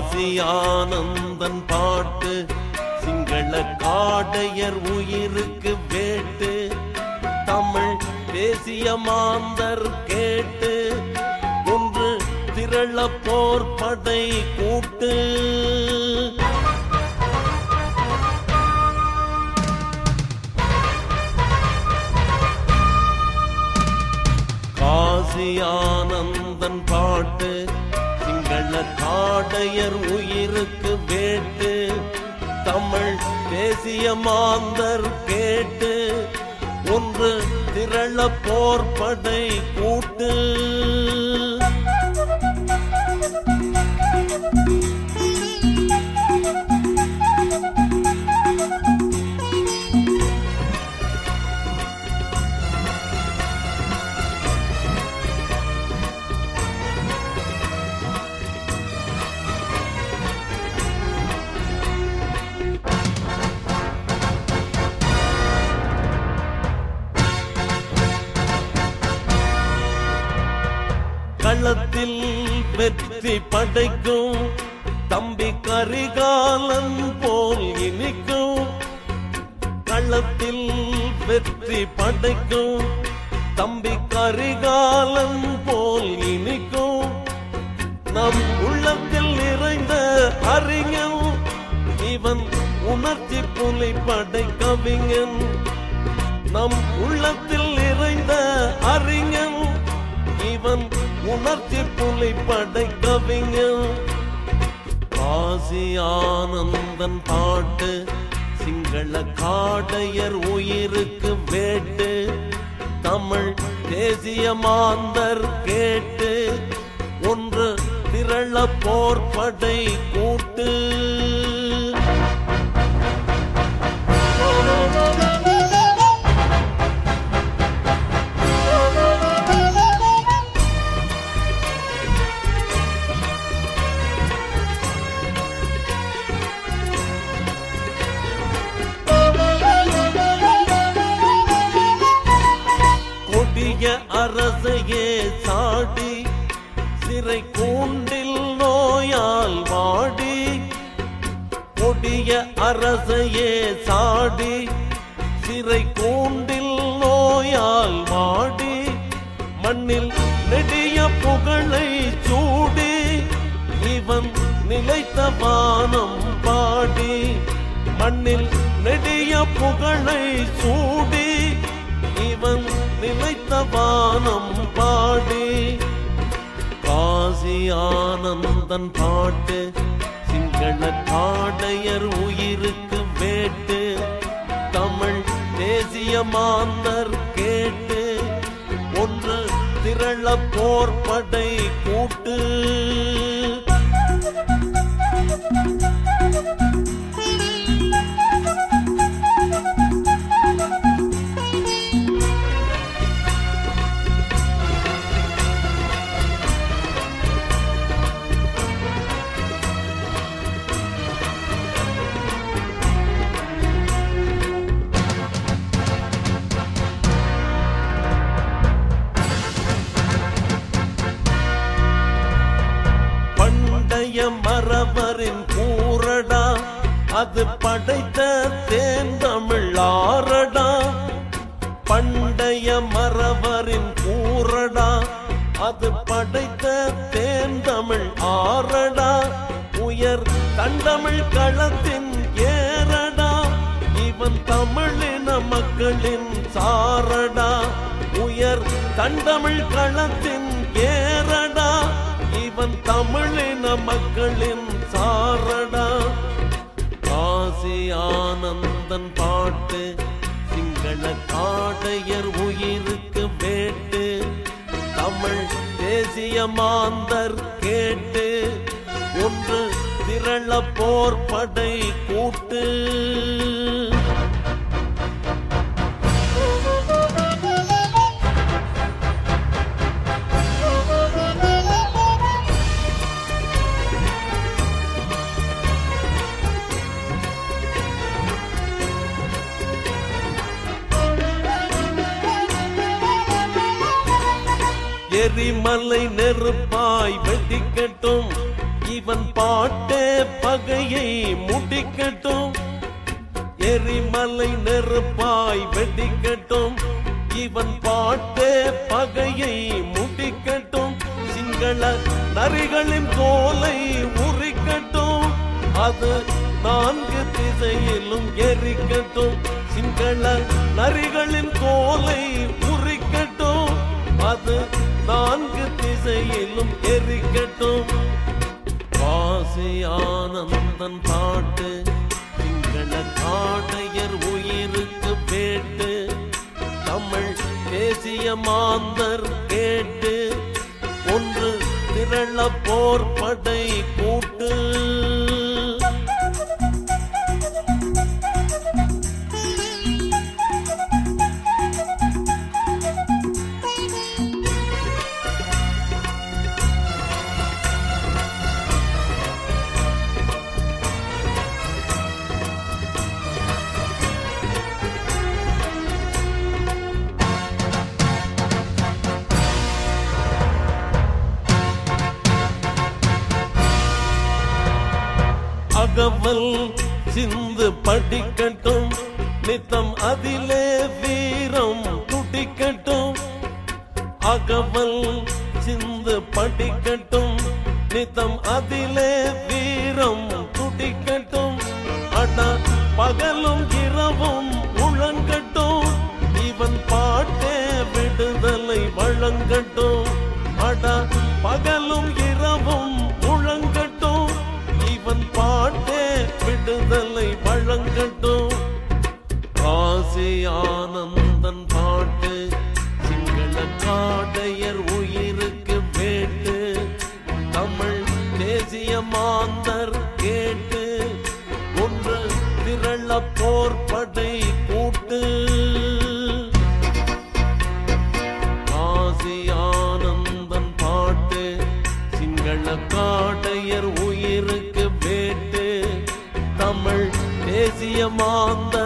காசி ஆனந்தன் பாட்டு சிங்கள காடையர் உயிருக்கு வேட்டு தமிழ் தேசிய மாந்தர் கேட்டு ஒன்று திரள போர் படை கூட்டு காசி ஆனந்தன் பாட்டு சிங்கள காடையர் உயிருக்கு வேட்டு தமிழ் தேசிய மாந்தர் கேட்டு ஒன்று திரள போர் படை கூட்டு களத்தில் வெற்றி படைக்கும் தம்பி கரிகாலன் போல் இனிக்கும் களத்தில் வெற்றி படைக்கும் தம்பி கரிகாலன் போல் இனிக்கும் நம் உள்ளத்தில் நிறைந்த அறிஞன் இவன் உணர்ச்சி புலி படை கவிஞன் நம் உள்ளத்தில் நிறைந்த அறிஞன் இவன் உணர்ச்சி புலி படை கவிஞன் காசி ஆனந்தன் பாட்டு சிங்கள காடையர் உயிருக்கு வேட்டு தமிழ் தேசிய மாந்தர் கேட்டு ஒன்று திரள போர் படை கூட்டு அரசையே சாடி சிறை கூண்டில் நோயால் வாடி கொடிய அரசையே சாடி சிறை கூண்டில் நோயால் வாடி மண்ணில் நெடிய புகழை சூடி இவன் நிலைத்த வானம் பாடி மண்ணில் நெடிய புகழை சூடி இவன் நிலைத்த வானம் பாடி காசி ஆனந்தன் பாட்டு சிங்கள காடையர் உயிருக்கு வேட்டு தமிழ் தேசிய மாந்தர் கேட்டு ஒன்று திரள போர் படை கூட்டு மரவரின் கூறடா அது படைத்த தேந்தமிழ் ஆரடா பண்டைய மரவரின் கூறடா அது படைத்த தேந்தமிழ் ஆரடா உயர் தண்டமிழ் களத்தின் ஏறடா இவன் தமிழின மக்களின் சாரடா உயர் தண்டமிழ் களத்தின் ஏறடா இவன் தமிழின மக்களின் சாரடா காசி ஆனந்தன் பாட்டு சிங்கள காடையர் உயிருக்கு வேட்டு தமிழ் தேசிய மாந்தர் கேட்டு ஒன்று திரள போர் படை கூட்டு எரிமலை நெருப்பாய் வெடிக்கட்டும் இவன் பாட்டே பகையை முடிக்கட்டும், எரிமலை நெருப்பாய் வெடிக்கட்டும். இவன் பாட்டே பகையை முடிக்கட்டும், சிங்கள நரிகளின் தோலை உரிக்கட்டும். அது 4 திசையிலும் எரிக்கட்டும், சிங்கள நரிகளின் தோலை உரிக்கட்டும். அது 4 திசையிலும் எரிக்கட்டும். வாசி ஆனந்தன் பாட்டு சிங்கள காடையர் உயிருக்கு பேட்டு, தமிழ் தேசிய மாந்தர் கேட்டு ஒன்று திரள போர் படை கூட்டு. அகவல் சிந்து படிக்கட்டும், நித்தம் அதிலே வீரம் துடிக்கட்டும். அகவல் சிந்து படிக்கட்டும், நித்தம் அதிலே வீரம் துடிக்கட்டும். அட பகலும் இரவும் முழங்கட்டும், இவன் பாட்டே விடுதலை வழங்கட்டும். அட பகலும் இரவும் முழங்கட்டும், இவன் பாட்டே விடுதலை வழங்கட்டும். காசி ஆனந்தன் பாட்டு சிங்கள காடையர் உயிருக்கு வேட்டு, தமிழ் தேசிய மாந்தர் கேட்டு ஒன்று திரள போர் படை கூட்டு. காசி ஆனந்தன் பாட்டு சிங்கள காடையர் உயிருக்கு வேட்டு, தமிழ் தேசிய மாந்தர்